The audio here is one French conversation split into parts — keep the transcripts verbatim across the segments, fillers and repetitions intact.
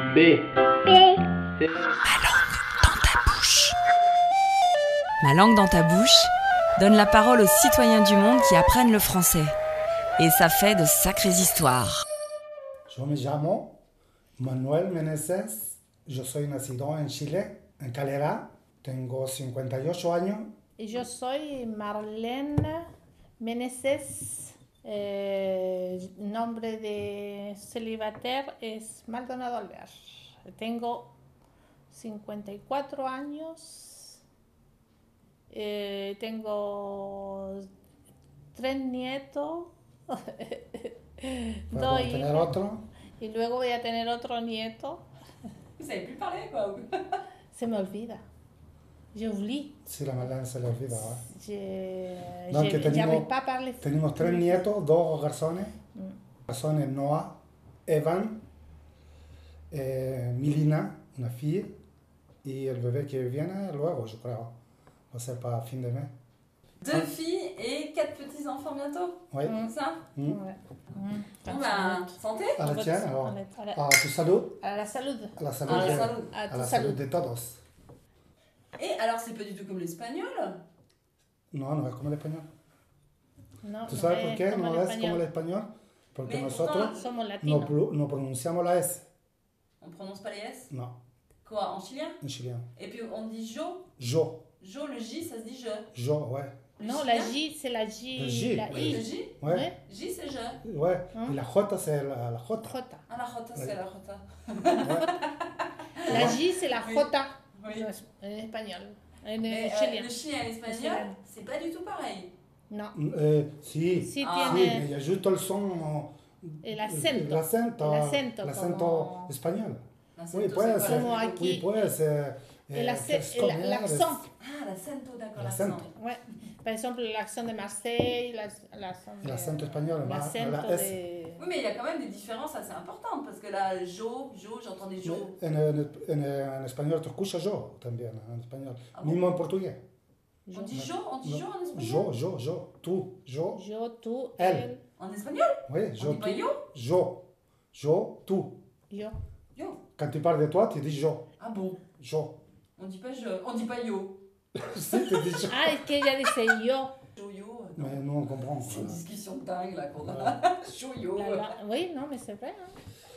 B. B. C'est Ma langue dans ta bouche donne la parole aux citoyens du monde qui apprennent le français. Et ça fait de sacrées histoires. Je me llamo Manuel Meneses, yo soy nacido en Chile, en Calera, tengo cincuenta y ocho años. Y yo soy Marlene Meneses, eh, nombre de célibataire es Maldonado Alvear. Tengo cincuenta y cuatro años, eh, tengo tres nietos, dos tener hijos, otro. y luego voy a tener otro nieto. Vous savez plus parler, quoi. Se me olvida. J'oublie. Sí, la Marlene se le olvida. ¿eh? Je, Donc, je, tenemos- j'arrive pas à parler. Tenemos tres nietos, dos garzones. Garzones Noah, Evan, eh, Milina, una fille, y el bebé que viene luego, je crois. Va ser para fin de mes. Deux filles et quatre petits-enfants bientôt, Oui. c'est ça? Mm. Ouais. Mm. Bon bah, santé. A la Votre- tienne, alors. a la- a la- A tu salud. A la salud. A la salud. A la de- salud. A A tu la salud. salud de todos. Et alors, c'est pas du tout comme l'espagnol. No, no es como el español. No, ¿Tú no sabes es por qué como no el es como el español. español? Porque Mais nosotros pourtant, Somos no, latinos. pro- no pronunciamos la S. On prononce pas les S. No, Quoi, en chilien? en chilien. Et puis on dit jo. Yo, Jo, le J, ça se dit je. yo, ouais. Le Non, chilien, la J, c'est la J. La J, la oui. Le I. J? Ouais, Ouais. J, c'est je. ouais. Hein? Y la J, c'est la, la J. Jota. Ah, la jota, Oui. c'est la jota. La J, c'est la Oui. Jota. Oui. En espagnol. En Mais euh, chilien. le chilien et l'espagnol, Espagnol. c'est pas du tout pareil. No. Eh, sí, Sí Ah. sí, tiene y justo el son. el acento. El acento, El acento, el acento como- español. L'acento, Oui, c'est puede quoi, ser. Como l'acento? aquí. Oui, puede ser. El eh, ace- es el- comer, l'accent. Ah, l'acento, d'accord, L'accent. l'accent. Ouais. Par exemple, l'accent de Marseille, l'ac- l'accent es- de... El acento español, la, L'acento la S. de... Oui, mais il y a quand même des différences assez importantes parce que là, jo, jo, j'entendais jo. En, en, en, en español te escucha yo también, en español. Ah bon? Mismo en portugués. On dit jo, on dit No. jo en espagnol. Yo, yo, yo, tú, yo. Yo, tú, Elle. él, En espagnol? Oui, On yo, dit tú. pas yo? Yo, yo, tú. yo. Yo. Quand tu parles de toi, tu dis yo, Ah bon? yo. On dit pas je, on dit pas yo. Si, tu dis yo. Ah, es que ella dice yo. Jo, yo. euh, non. Mais nous, on comprend. C'est une voilà. discussion de dingue là qu'on a. Jo, yo. La- la- Oui, non, mais c'est vrai. Hein.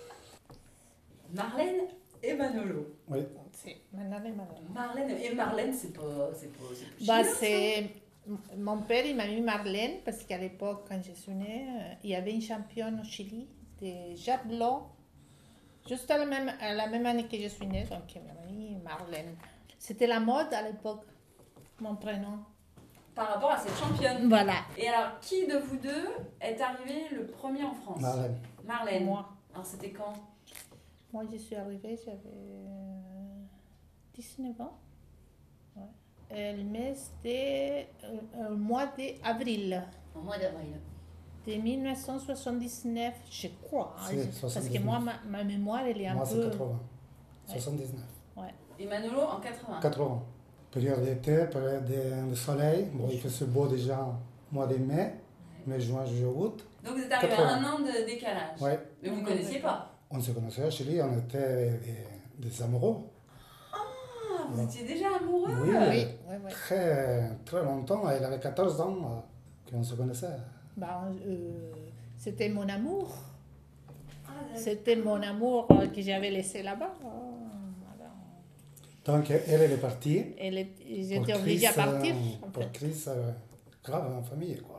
Marlène et Manolo. Oui. Sí, Manolo y Manolo. Marlène et Marlène, c'est pas, c'est pas, c'est plus Bah, chilien, ça. c'est... Mon père, il m'a mis Marlène parce qu'à l'époque, quand je suis née, euh, il y avait une championne au Chili de javelot, juste à la même, à la même année que je suis née, donc il m'a mis Marlène. C'était la mode à l'époque, mon prénom. Par rapport à cette championne. Voilà, Et alors, qui de vous deux est arrivé le premier en France? Marlène. Marlène. moi. Alors, c'était quand? Moi, je suis arrivée, j'avais euh, dix-neuf ans. Ouais. Et le mes de, euh, le mois d'avril. Au mois d'avril. De mille neuf cent soixante-dix-neuf, je crois. hein, Si, je- parce que soixante-dix-neuf. moi, ma, ma mémoire, elle est un Moi, c'est peu... quatre-vingts. Ouais. soixante-dix-neuf. Et Manolo en quatre-vingts. quatre-vingts. Période d'été, période de, de soleil. Bon, il faisait beau déjà au mois de mai, mai, juin, juillet, août. Donc, vous êtes arrivé à quatre-vingts. un an de décalage. Ouais. Mais vous ne connaissiez pas. On se connaissait au Chili, on était des, des amoureux. Ah, vous étiez déjà amoureux? Oui, Oui, oui, oui. Très, très longtemps. Elle avait quatorze ans euh, qu'on se connaissait. Bah, euh, c'était mon amour. Ah, d'accord. C'était mon amour euh, que j'avais laissé là-bas. Oh, voilà. Donc, elle, elle est partie. Elle est- Pour J'étais obligée à crise, partir. euh, en Pour fait. crise euh, grave en famille, quoi.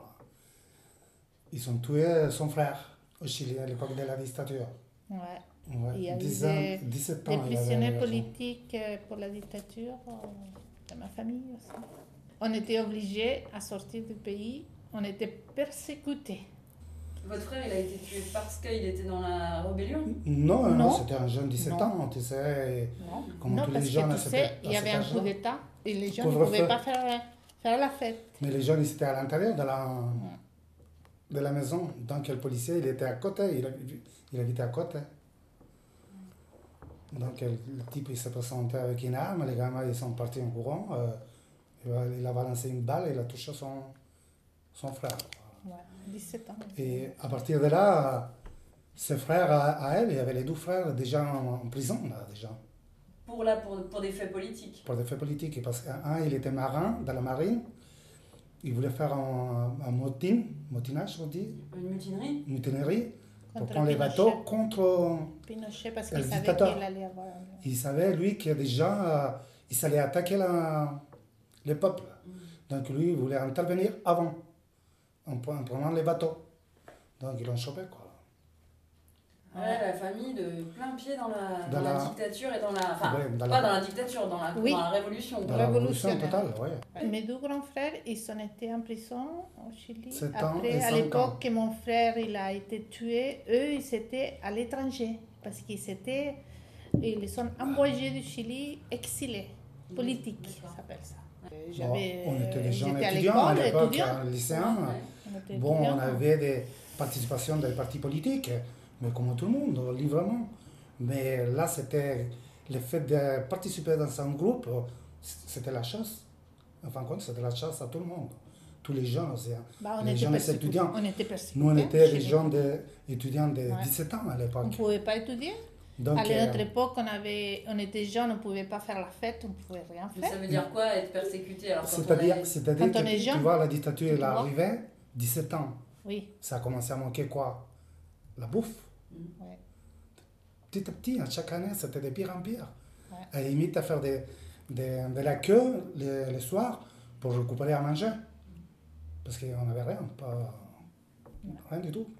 Ils ont tué son frère au Chili à l'époque de la dictature. Ouais. Ouais, Il y a eu dix des- ans, dix-sept ans. Des il avait prisonniers raison. politiques euh, pour la dictature euh, dans ma famille aussi. On était obligés à sortir du pays. On était persécutés. Votre frère, il a été tué parce qu'il était dans la rébellion? Non, non, Non. c'était un jeune dix-sept Non. ans, tu sais. Non, Comme non tous les parce jeunes à que tu cet- sais, à il y avait cet un âge-là. coup d'État et les gens ne Couvre-feu. pouvaient pas faire, faire la fête. Mais les jeunes, ils étaient à l'intérieur de la, de la maison. Donc, le policier, il était à côté, il, habi- il habitait à côté. Donc, le, le type, il s'est présenté avec une arme, les gamins, ils sont partis en courant. euh, il a- il a balancé une balle et il a touché son, son frère. Ouais, dix-sept ans. Et à partir de là, Ses frères à, à elle, il y avait les deux frères déjà en, en prison, là, déjà, Pour, la, pour, pour des faits politiques. pour des faits politiques. Parce qu'un, il était marin, dans la marine. Il voulait faire un, un motin, motinage, on dit, Une mutinerie. une mutinerie, pour Contre prendre les Pinochet. bateaux contre... Pinochet, parce Le qu'il savait dictateur. qu'il allait avoir... Il savait, lui, que déjà, euh, il allait attaquer la, le peuple. Donc lui, il voulait intervenir avant, en, en prenant les bateaux. Donc ils l'ont chopé, quoi. Ouais, la famille de plein pied dans la, dans Dans la la- dictature et dans la... Enfin, Ouais, dans pas la- dans la dictature, dans la, Oui. dans la révolution. Dans la révolution Révolutionnaire. totale, oui. Mes deux grands frères, ils ont été en prison au Chili. Sept ans Après, et à cinq l'époque ans. que mon frère il a été tué, eux, ils étaient à l'étranger. Parce qu'ils étaient... Ils sont envoyés du Chili, exilés, politiques, ça D'accord. s'appelle ça. Bon, J'avais- on était des jeunes j'étais à étudiants à l'école, l'époque, étudiant. hein, lycéens. Ouais. On était Bon, on étudiants. avait des participations des partis politiques, mais comme tout le monde, librement. Mais là, c'était le fait de participer dans un groupe, c'était la chasse. En fin de compte, c'était la chasse à tout le monde. Tous les jeunes aussi. hein. Bah, on les était jeunes persécutés. étudiants. On était persécutés. Nous, on était chez des nous. jeunes de, étudiants de Ouais. dix-sept ans à On l'époque. ne pouvait pas étudier. Donc, à notre euh, époque, on, avait, on était jeunes, on ne pouvait pas faire la fête, on ne pouvait rien Mais faire. ça veut dire quoi, être persécuté alors quand on c'est-à-dire, est- c'est-à-dire Quand on que est tu jeune, vois, la dictature tu est vois. arrivée, dix-sept ans. Oui, Ça a commencé à manquer quoi? La bouffe. ouais. Petit à petit, hein, chaque année, c'était de pire en pire. Ouais. À la limite, à faire des, des, de la queue le, le soir pour récupérer à manger. Parce qu'on n'avait rien, pas, rien du tout.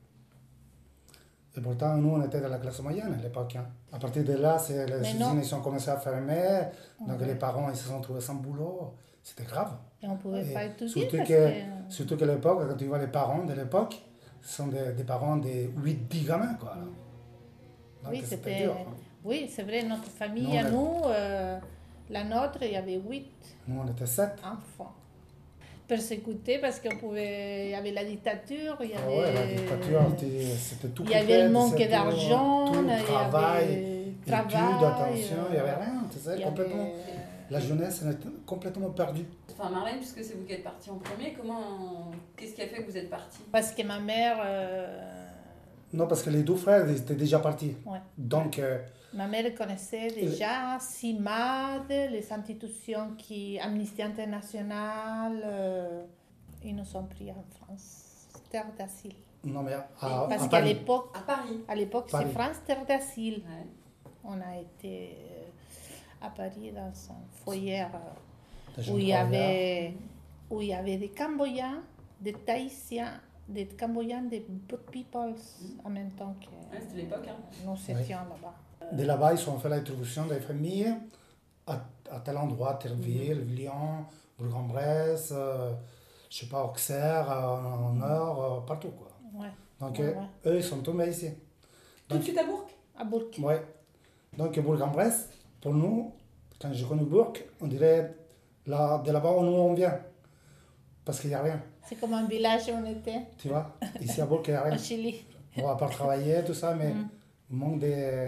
Et pourtant, nous, on était de la classe moyenne à l'époque. hein. À partir de là, c'est, les Mais usines non. ils ont commencé à fermer. Donc Ouais. les parents ils se sont trouvés sans boulot. C'était grave. Et on ne pouvait Et pas étudier surtout parce que, que... surtout que l'époque, quand tu vois les parents de l'époque, ce sont des, des parents de huit dix gamins. Quoi. Donc Oui, c'était c'était... dur. hein. Oui, c'est vrai, notre famille, Nous, à on a- nous, euh, la nôtre, il y avait huit Nous, on était sept. enfants. Persécutés parce qu'il y avait la dictature, il y Ah avait, ouais, la dictature, tu- c'était tout il y avait coupé, le manque c'était d'argent, tout, il y avait travail, travail, études, attention, il n'y avait euh, rien. Tu sais, il y complètement. avait- La jeunesse, elle était complètement perdue. Enfin, Marlène, puisque c'est vous qui êtes partie en premier, comment... Qu'est-ce qui a fait que vous êtes partie? Parce que ma mère, euh, Non, parce que les deux frères, ils étaient déjà partis. ouais. Donc, euh, Ma mère connaissait déjà C I M A D, les institutions qui, Amnesty International, euh, ils nous ont pris en France, terre d'asile. non, mais à, Parce à qu'à Paris. l'époque, À Paris. à l'époque, c'est Paris. France terre d'asile. Ouais. On a été euh, à Paris dans un foyer euh, Des où jeunes il y travailleurs. avait où il y avait des Cambodgiens, des Tahitiens, des Cambodgiens, des Boat Peoples en même temps que Ouais, c'était l'époque, hein. nous étions là-bas. De là-bas, ils ont fait la distribution des familles à, à tel endroit, Théraville, Mhm. Lyon, Bourg-en-Bresse, euh, je sais pas, Auxerre, euh, en Nord, euh, partout. Quoi. Ouais, Donc, Ouais, euh, ouais. eux, ils sont tombés ici. Tout de suite à Bourg? à Bourg. Ouais. Donc, Bourg-en-Bresse, pour nous, quand je connais Bourg, on dirait là, de là-bas où nous on vient. Parce qu'il n'y a rien, C'est comme un village où on était, tu vois. Ici à Bourg, il n'y a rien. au Chili. On va pas travailler, tout ça, mais Mm. il manque de,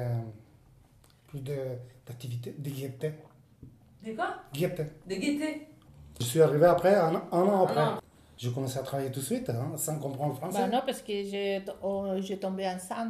plus de- d'activité, de gaieté. Des quoi? Gaieté. Des gaietés. Je suis arrivé après, un, un an après. Un an. J'ai commencé à travailler tout de suite, hein, sans comprendre le français. Bah non, parce que j'ai oh, j'ai tombé enceinte.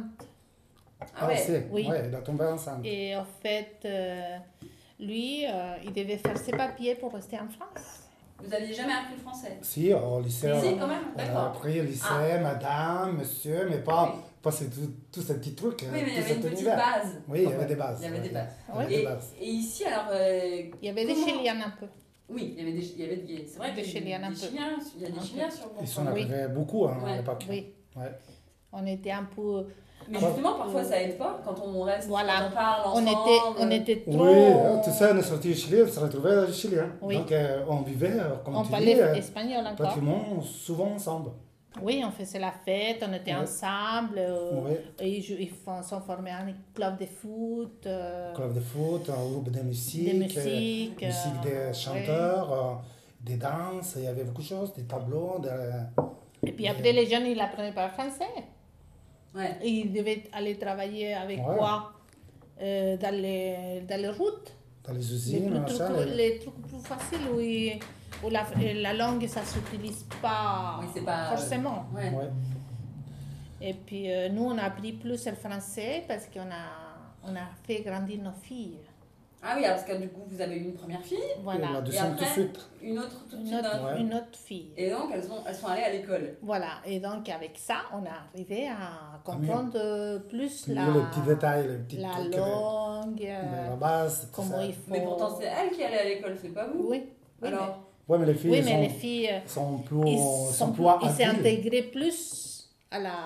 Ah ouais. c'est, Oui. ouais, il a tombé enceinte. Et en fait, euh, lui, euh, il devait faire ses papiers pour rester en France. Vous n'aviez jamais appris le français? Si, au lycée, Si, on, quand même, on a d'accord. appris lycée, Ah. madame, monsieur, mais pas, Oui. pas ces- tout, tous ces petits trucs, Oui, euh, mais il y tout avait cet une petite univers. base. Oui, il y avait des bases. Il y avait des ouais. bases. Il y avait Et, des bases. et ici, alors... euh, Il y avait des comment- Chiliens un peu. Oui, il y avait des... Il y avait des c'est vrai Des qu'il y a Chiliens un des peu. Chiliens, il y a des Un Chiliens peu. sur Ils Bourg. sont Oui. arrivés beaucoup hein, Ouais. à l'époque. Oui, Ouais. on était un peu... Mais justement, parfois, ça aide pas quand on reste, Voilà. quand on parle On ensemble. était, on était trop... Oui, euh, tu sais, on est sorti du Chili, on s'est retrouvé au Chili. hein. Oui. Donc, euh, on vivait, euh, comme On tu parlait dis, euh, espagnol encore. pratiquement souvent ensemble. Oui, on faisait la fête, on était Ouais. ensemble. euh, Oui. et ils, ils font- sont formés en club de foot. euh, Club de foot, un groupe de musique, Des musiques, euh, musique euh, des chanteurs, euh, des danses, il y avait beaucoup de choses, des tableaux. De... Et puis après, les jeunes, ils n'apprenaient pas le français. Ouais. Et ils devaient aller travailler avec Ouais. quoi Euh, dans, les, dans les routes. Dans les Les, usines, plus machin, trucs, les- les trucs plus faciles où, il- où la, la langue, ça ne s'utilise pas, Oui, c'est pas- forcément. Ouais. Ouais. Et puis euh, nous, on a appris plus le français parce qu'on a, on a fait grandir nos filles. Ah oui, parce que du coup, vous avez eu une première fille, Et la Voilà. et deuxième tout de après, suite. une autre tout de Une suite. autre, hein. Ouais. une autre fille. Et donc, elles, ont, elles sont allées à l'école. Voilà. Et donc, avec ça, on est arrivé à comprendre euh, plus Mieux la, les petits détails, les petits la trucs, langue, les- euh, la base, tout comment ça. il faut. Mais pourtant, c'est elle qui allait à l'école, c'est pas vous. Oui. Oui, Alors, Ouais, mais les mais, filles oui, elles mais sont, les filles, euh, sont plus, ils sont sont plus plus- ils s'est habiles. intégré plus à la,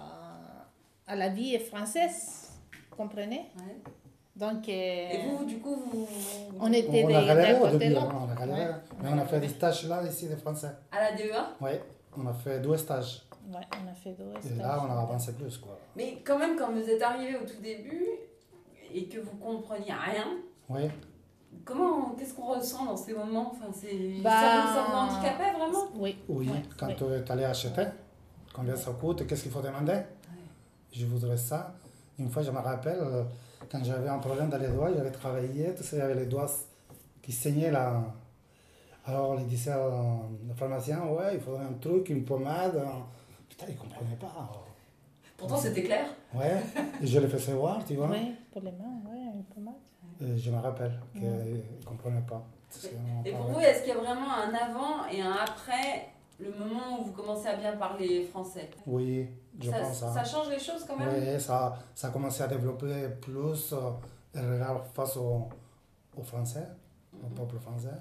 à la vie française. Vous comprenez? ouais. Donc, euh, Et vous, du coup, vous. on était On des- a galéré d'un au côté début, de hein, l'autre. on a galéré. Ouais. Mais on a fait des stages là, ici, de français. À la D E A. Oui, on a fait deux stages. Ouais, on a fait deux Et stages. là, on a avancé plus, quoi. Mais quand même, quand vous êtes arrivé au tout début et que vous compreniez rien, Oui, comment, qu'est-ce qu'on ressent dans ces moments? Enfin, c'est. Bah, Ça vous, ça vous handicapait vraiment? Oui. oui. Ouais, Quand oui. tu es allé acheter, combien ça coûte, qu'est-ce qu'il faut demander? Je voudrais ça. Une fois, je me rappelle, euh, quand j'avais un problème dans les doigts, j'avais travaillé, tout ça, j'avais les doigts qui saignaient là. Alors, on lui disait au pharmacien, ouais, il faudrait un truc, une pommade. un- Putain, il ne comprenait pas. Pourtant, c'était clair. Ouais, et je le faisais voir, tu vois. Oui, pour les mains, oui, une pommade. Et je me rappelle qu'il ne comprenait pas. Parce qu'on Et pour parlait. vous, est-ce qu'il y a vraiment un avant et un après le moment où vous commencez à bien parler français? Oui, je ça, pense. hein. ça change les choses quand même? Oui, ça, ça a commencé à développer plus euh, le regard face au, au français, au peuple français.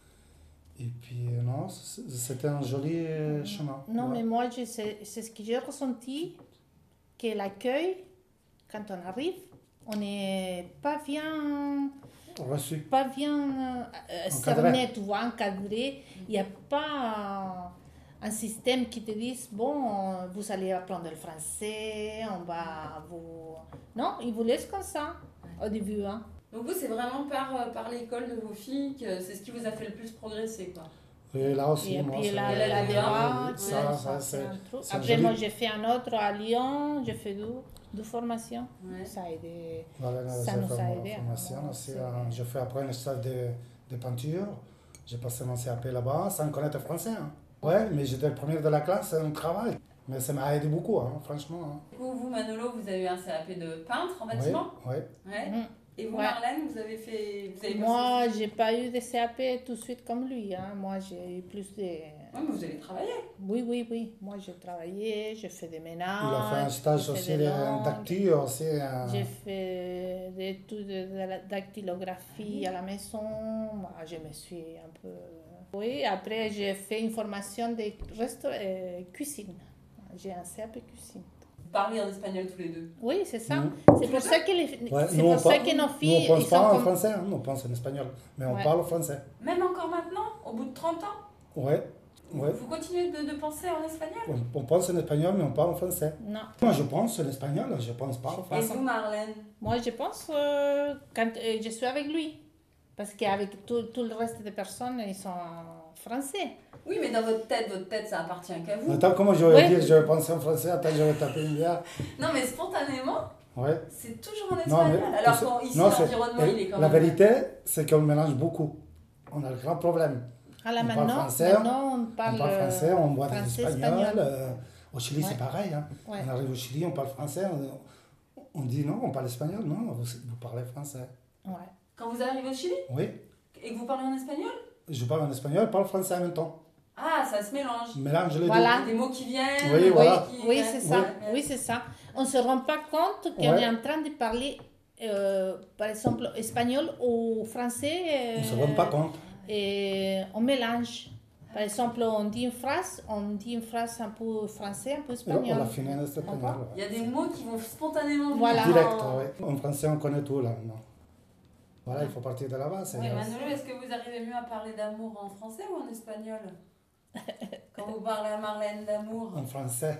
Et puis, euh, non, c- c'était un joli euh, chemin. Non, ouais. mais moi, je sais- c'est ce que j'ai ressenti, que l'accueil, quand on arrive, on n'est pas bien, Reçu. pas bien euh, cerné, tu vois, encadré. Il n'y a pas un système qui te dise, bon, vous allez apprendre le français, on va vous... Non, ils vous laissent comme ça, au début. Hein. Donc vous, c'est vraiment par, euh, par l'école de vos filles que c'est ce qui vous a fait le plus progresser, quoi. Et là aussi, Et moi, puis c'est- la, la- la la- débat, ça, ça, ça, c'est c'est- un truc. c'est un Après, joli- moi, j'ai fait un autre à Lyon, j'ai fait deux, deux formations. Ouais. Ça a aidé. Voilà, Ça j'ai nous fait a ma aidé, hein. formation aussi. C'est- hein. J'ai fait après une stage de, de peinture. J'ai passé mon C A P là-bas sans connaître le français. Hein. Ouais, mais j'étais le premier de la classe en travail. Mais ça m'a aidé beaucoup, hein, franchement. Hein. Du coup, vous, Manolo, vous avez eu un C A P de peintre en Oui, bâtiment? oui. Ouais. Mhm. Et vous, Ouais. Marlène, vous avez fait... Vous avez Moi, j'ai pas eu de C A P tout de suite comme lui. Hein. Moi, j'ai eu plus de. Oui, mais vous avez travaillé. Oui, oui, oui. Moi, j'ai travaillé, j'ai fait des ménages. Il a fait un stage j'ai fait aussi des de- langues. d'actu aussi. hein. J'ai fait des études de la dactylographie à la maison. Moi, je me suis un peu. Oui, après, j'ai fait une formation de resto... euh, cuisine. J'ai un C A P cuisine. Vous parlez en espagnol tous les deux. Oui, c'est ça. Mhm. C'est pour ça que, les... Ouais, c'est nous, pour on ça parle- que nos Nous, filles. on pense ils pas sont en comme- français, hein, nous, on pense en espagnol. Mais on Ouais. parle français. Même encore maintenant, au bout de trente ans, Ouais, ouais. vous continuez de, de penser en espagnol? On, on pense en espagnol, mais on parle en français. Non. Moi, je pense en espagnol, je pense pas en Et français. vous, Marlène? Moi, je pense euh, quand euh, je suis avec lui. Parce qu'avec tout, tout le reste des personnes, ils sont français. Oui, mais dans votre tête, votre tête, ça appartient qu'à vous. Attends, comment je vais Ouais. dire, je vais penser en français, attends, je vais taper une bière. Non, mais spontanément, Ouais. c'est toujours en Non, espagnol. mais Alors c'est- qu'ici, non, c'est- l'environnement, il est quand la même... vérité, c'est qu'on mélange beaucoup. On a le grand problème. Ah là, On parle maintenant, français, maintenant, on parle, on parle français, on boit des français, espagnols. espagnol. euh, au Chili, Ouais. c'est pareil. Hein. Ouais. On arrive au Chili, on parle français. On, on dit non, on parle espagnol. Non, vous, vous parlez français. Ouais. Quand vous arrivez au Chili Oui, et que vous parlez en espagnol, je parle en espagnol, je parle français en même temps. ah, ça se mélange. Je mélange les Voilà. Il y a des mots qui viennent. Oui, des voilà. mots qui- Oui, c'est ça. Ouais. Oui, c'est ça. On ne se rend pas compte qu'on Ouais. est en train de parler, euh, par exemple, espagnol ou français. deux. On ne se euh, rend pas compte. Et on mélange. Par exemple, on dit une phrase, on dit une phrase un peu français, un peu On espagnol. l'a fini en espagnol. D'accord. Il y a des mots qui vont spontanément venir. Voilà. Direct, en- oui. En français, on connaît tout là. Non. Voilà, il faut partir de là-bas. c'est- Oui, Manolo, est-ce que vous arrivez mieux à parler d'amour en français ou en espagnol? Quand vous parlez à Marlène d'amour, En français.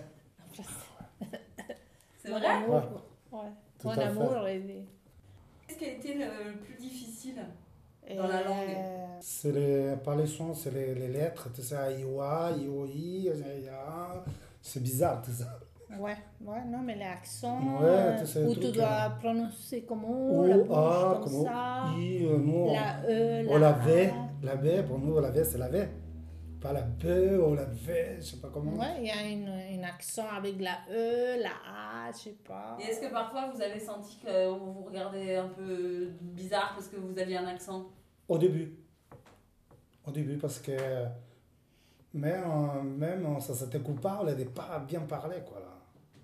c'est Mon vrai? amour. Ouais. Ouais. Tout Mon à fait. amour. et- Qu'est-ce qui a été le, le plus difficile? et- Dans la langue. C'est les, pas les sons, c'est les, les lettres, tout ça, I O A, I O I, c'est bizarre tout ça. Ouais, ouais, non, mais l'accent, Ouais, euh, tous ces où trucs, tu dois euh, prononcer comme O, la O, bouche A, comme comme ça, I, euh, nous, la E, on la la V, A. la V, pour nous, la V, c'est la V. pas la B ou la V, je sais pas comment. Ouais, il y a une, une accent avec la E, la A, je sais pas. Et est-ce que parfois vous avez senti qu'on vous regardait un peu bizarre parce que vous aviez un accent? Au début. Au début, parce que même, même ça c'était coupable de pas bien parler, quoi, là.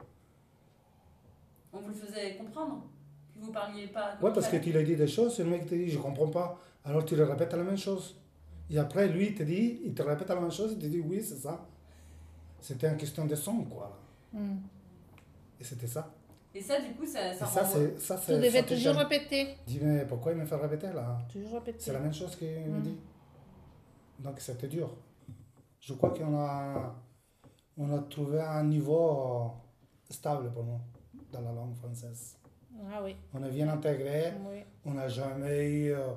On vous le faisait comprendre? Que vous parliez pas? Ouais, parce que tu lui as dit des choses, et le mec te dit, je comprends pas. Alors tu lui répètes la même chose. Et après, lui, il te dit, il te répète la même chose, il te dit, oui, c'est ça. C'était une question de son, quoi, là. Mm. Et c'était ça. Et ça, du coup, ça, ça, Et ça, renvoie- c'est, ça, c'est, Tu devais ça te toujours gêne. répéter. Je dis, mais pourquoi il me fait répéter, là? Toujours répéter. C'est la même chose qu'il me Mm. dit. Donc, c'était dur. Je crois qu'on a, on a trouvé un niveau stable pour nous, dans la langue française. Ah oui. On est bien intégré. Oui. On n'a jamais eu euh,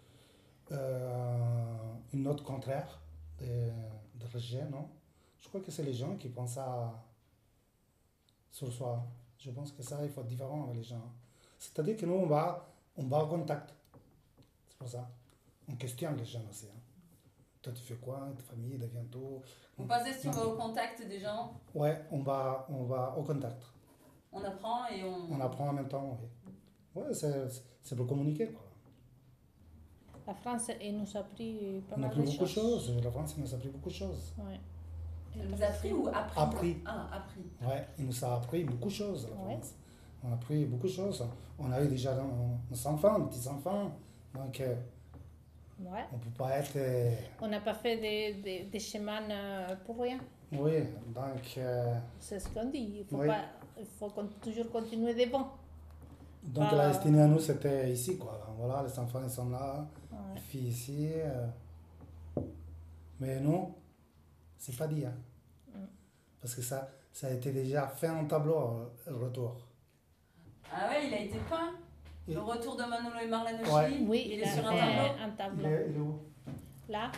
euh, une note contraire de, de rejet, non? Je crois que c'est les gens qui pensent ça sur soi. Je pense que ça, il faut être différent avec les gens. C'est-à-dire que nous, on va, on va en contact. C'est pour ça. On questionne les gens aussi. Hein. Toi, tu fais quoi? Ta famille devient tout. Vous passez sur au contact des gens, Ouais, on va, on va au contact. on apprend et on... On apprend en même temps, oui. Ouais, c'est, c'est pour communiquer, quoi. La France, elle nous a appris pas On a mal appris de beaucoup de choses. choses. La France nous a appris beaucoup de choses. Ouais. Elle vous a appris ou appris? Appris. Ah, appris. Ouais, il nous a appris beaucoup de choses, la Ouais. France. On a appris beaucoup de choses. On a eu déjà nos, nos enfants, nos petits-enfants. Donc, euh, Ouais. on ne peut pas être... euh, On n'a pas fait des, des, des chemins euh, pour rien. oui, donc... euh, C'est ce qu'on dit. Il faut, Oui. pas, il faut con- toujours continuer devant. donc Ah. la destinée à nous, c'était ici, quoi. Voilà, les enfants, ils sont là. Ouais. Les filles ici. euh. Mais nous, c'est pas dit, hein. Mm. Parce que ça, ça a été déjà fait en tableau, euh, le retour. Ah ouais, il a été peint. Et- Le retour de Manolo et Marlène au Ouais. Chili, Oui, il, il est a sur un fait tableau. un Il tableau. est, il est où? Là,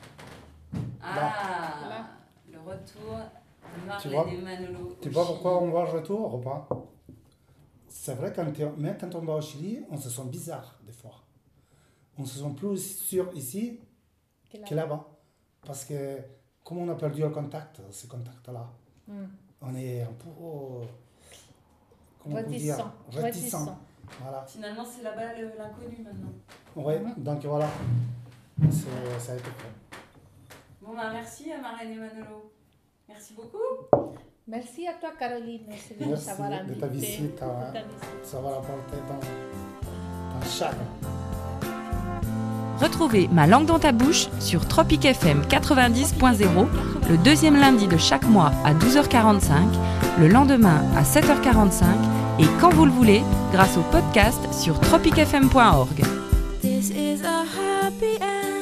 Ah, Là. le retour de Tu vois- Marlène et Manolo Tu au vois Chili. pourquoi on va au retour ou pas? C'est vrai, quand t'es- même quand on va au Chili, on se sent bizarre des fois. On se sent plus sûr ici que là. que là-bas. Parce que comme on a perdu le contact, ce contact-là, Mm. on est un peu... Comment on peut dire? Réticent. Réticent. Voilà. Finalement, c'est là-bas le- l'inconnu maintenant. Ouais, Mhm. donc voilà. C'est- ça a été fait. Bon, bah merci à Marlène et Manolo. Merci beaucoup. Merci à toi, Caroline. Merci de nous Merci avoir de invités. ta visite, De hein. ta visite. Ça va apporter dans, dans chaque... Retrouvez Ma langue dans ta bouche sur Tropic F M quatre-vingt-dix point zéro le deuxième lundi de chaque mois à douze heures quarante-cinq, le lendemain à sept heures quarante-cinq et quand vous le voulez grâce au podcast sur tropic f m point org. This is a happy end.